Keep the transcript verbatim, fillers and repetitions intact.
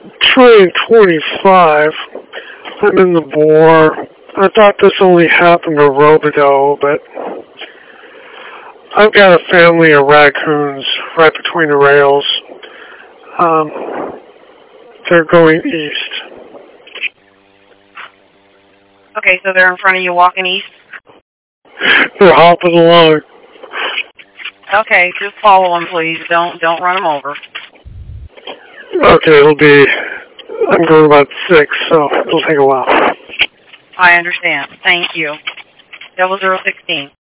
train twenty-five. I'm in the bore. I thought this only happened to Robidoux, but I've got a family of raccoons right between the rails. Um, they're going east. Okay, so they're in front of you walking east? They're hopping along. Okay, just follow them, please. Don't don't run them over. Okay, it'll be, I'm going about six, so it'll take a while. I understand. Thank you. Double zero sixteen.